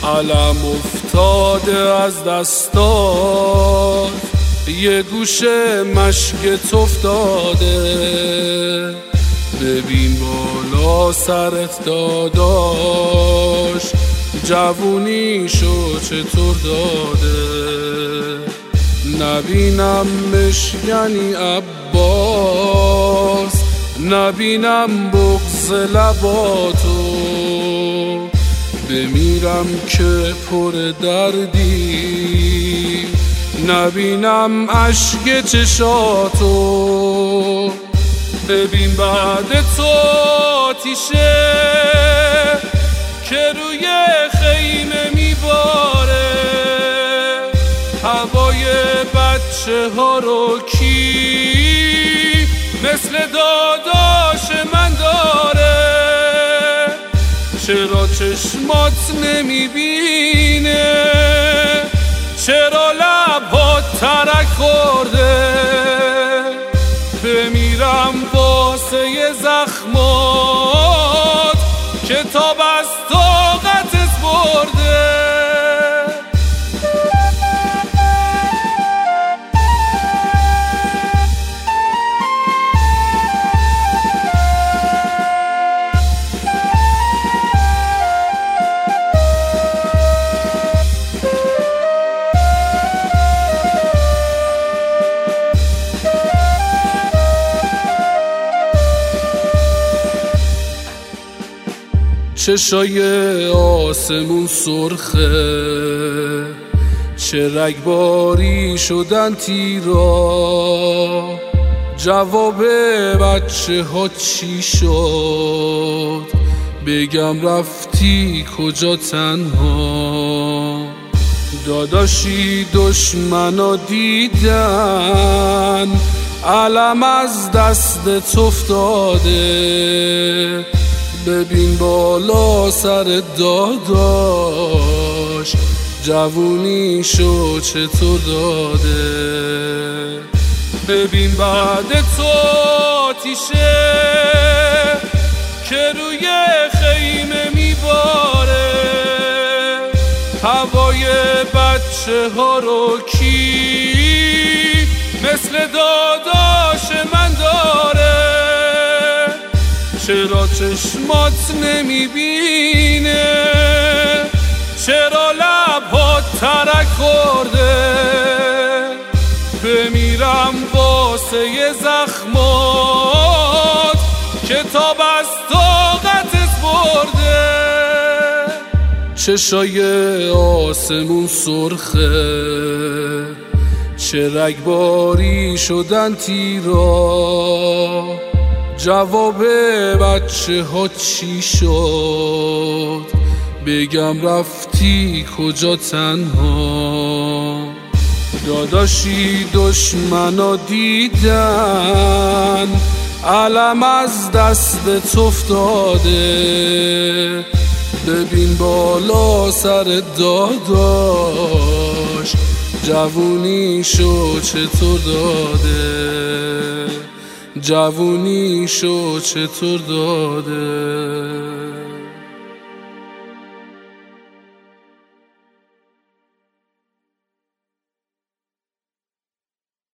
علم افتاده از دستات، یه گوشه مشکت افتاده. ببین بالا سرت داداش، جوونیشو چطور داده. نبینمش یعنی عباس، نبینم بغض لباتو. بمیرم که پر دردی، نبینم اشک چشاتو. ببین بعد تو آتیشه که روی خیمه میباره. هوای بچه ها رو کی مثل داداش من داره؟ چرا چشمات نمیبینه؟ چرا لبات ترک خورده؟ بمیرم واسه زخمات که تاب از طاقتت برده. چشای آسمون سرخه، چه رگباری شدن تیرا. جواب بچه ها چی شد؟ بگم رفتی کجا تنها؟ داداشی دشمنا دیدن، علم از دستت افتاده. ببین بالا سر داداش، جوونیشو چطور داده. ببین بعد تو آتیشه که روی خیمه میباره. هوای بچه ها رو کی مثل داداش من داره؟ چرا چشمات نمیبینه؟ چرا لبات ترک خورده؟ بمیرم واسه زخمات که تاب از طاقتت برده. چشای آسمون سرخه، چه رگباری شدن تیرا. جواب بچه ها چی شد؟ بگم رفتی کجا تنها؟ داداشی دشمنا دیدن، علم از دستت افتاده. ببین بالا سر داداش، جوونیشو چطور داده. جوونیشو چطور داده.